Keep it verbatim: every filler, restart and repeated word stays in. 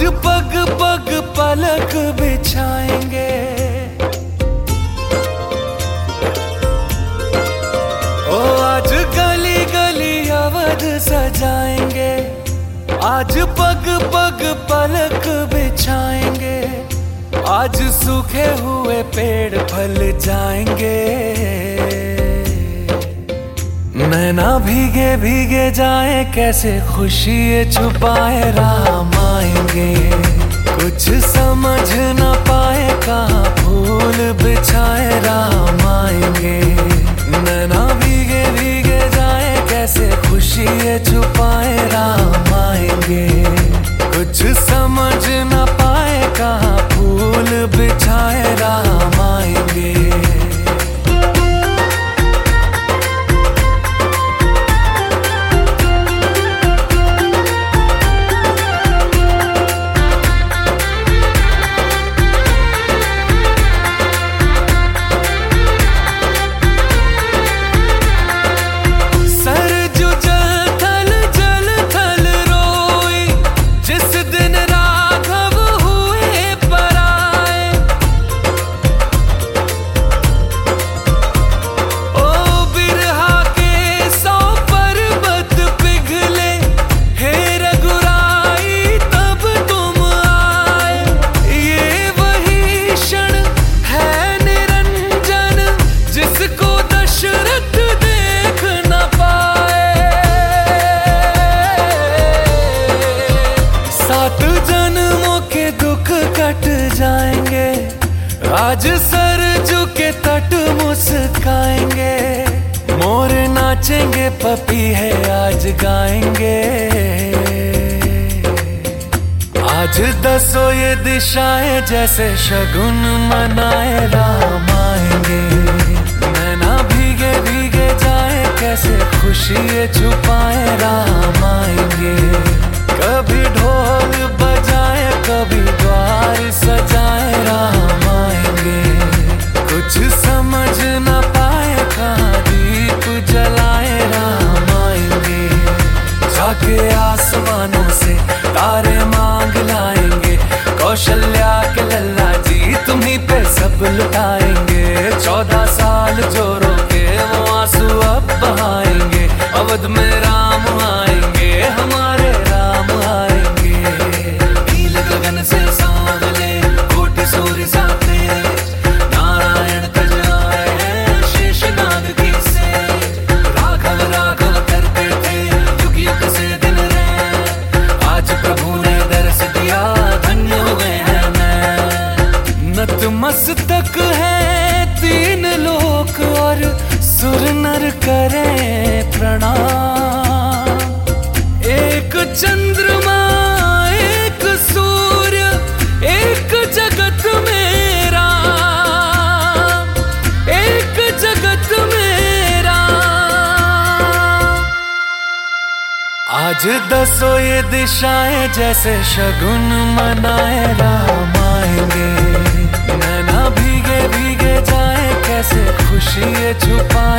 पग पग पलक बिछाएंगे, ओ आज गली गली अवध सजाएंगे। आज पग पग पलक बिछाएंगे, आज सूखे हुए पेड़ फल जाएंगे। नैना भीगे भीगे जाए, कैसे खुशी छुपाए राम आएंगे। कुछ समझ न पाए, कहाँ फूल बिछाए राम आएंगे। नैना भीगे भीगे जाए, कैसे खुशी छुपाए राम आएंगे। कुछ समझ न पाए, कहाँ फूल बिछाए राम आएंगे। जाएंगे आज सरजू के तट मुस्काएंगे। मोर नाचेंगे, पपीहे आज गाएंगे। आज दसो ये दिशाएं, जैसे शगुन मनाए राम आएंगे। नैना भीगे भीगे जाए, कैसे खुशी छुपाए राम आएंगे। कभी ढोल बजाए, कभी द्वार सजाए राम आएंगे। कुछ समझ न पाए, कहाँ दीप जलाए राम आएंगे। जाके आसमानों से तारे मांग लाएंगे। कौशल्या के लल्ला जी तुम्हीं पे सब लुटाएंगे। चौदह साल जो रोके, वो आंसू अब बहाएंगे। अवध में राम आएंगे, हमारे राम आएंगे। नील गगन से सांवले, कोटि सूर्य साथे, नारायण तज आए हैं शेषनाग की से। राघव राघव करते थे, युग युग से दिन रहे। आज प्रभु ने दर्श दिया, धन्य हुए हैं मैं। नतमस्तक है तीन लोक, और सुर नर करें प्रणाम। एक चंद्रमा, एक सूर्य, एक जगत में राम। एक जगत में राम। आज दसो ये दिशाएं, जैसे शगुन मनाए राम आएंगे। नैना भीगे भीगे जाए, कैसे खुशी छुपाए